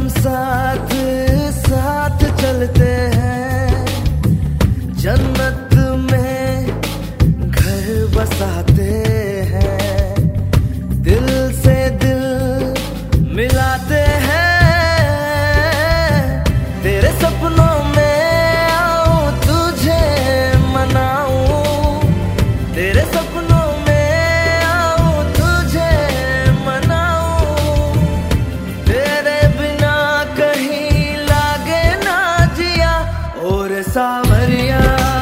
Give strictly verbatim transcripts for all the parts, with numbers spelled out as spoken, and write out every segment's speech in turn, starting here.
साथ साथ चलते हैं, जन्नत में घर बसाते हैं, दिल से दिल मिलाते हैं। तेरे सपनों में आऊं, तुझे मनाऊं, तेरे सपनों में आऊं, तुझे मनाऊं। तेरे बिना कहीं लागे ना जिया, और सावरिया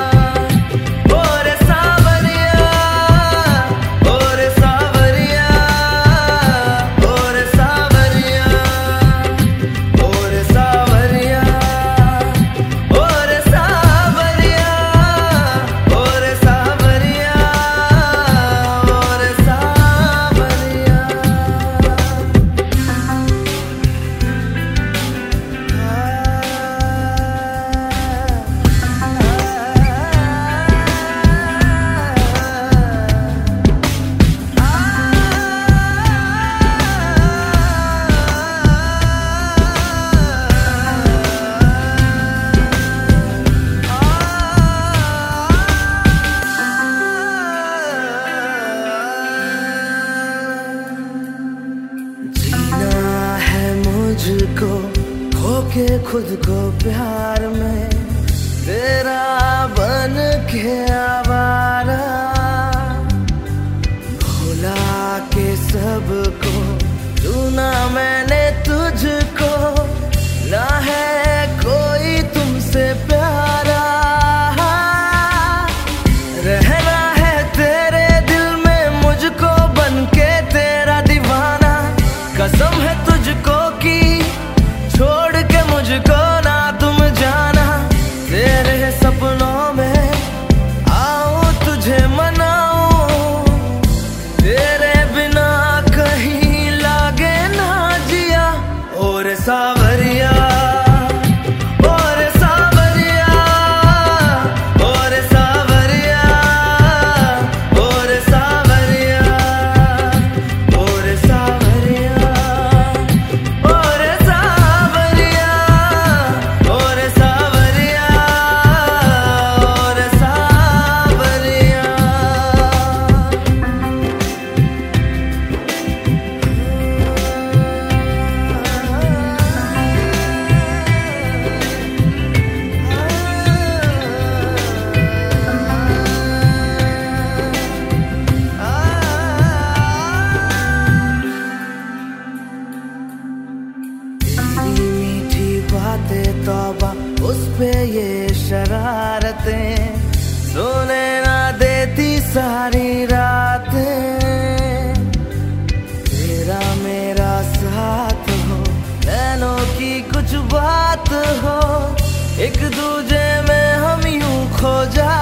मुझको खोके खुद को प्यार में, तेरा बन के आवारा, भुला के सबको चुना मैंने तुझको, ना है कोई तुमसे प्यारा। रहना है तेरे दिल में मुझको बनके तेरा दीवाना, कसम है तुझको की छोड़ के मुझको ना तुम जाना। तेरे सपनों में आऊं, तुझे मनाऊं, तेरे बिना कहीं लागे ना जिया, और सावरिया तौबा उस पे ये शरारतें, सोने ना देती सारी रातें। तेरा मेरा साथ हो, नैनों की कुछ बात हो, एक दूजे में हम यूं खो जा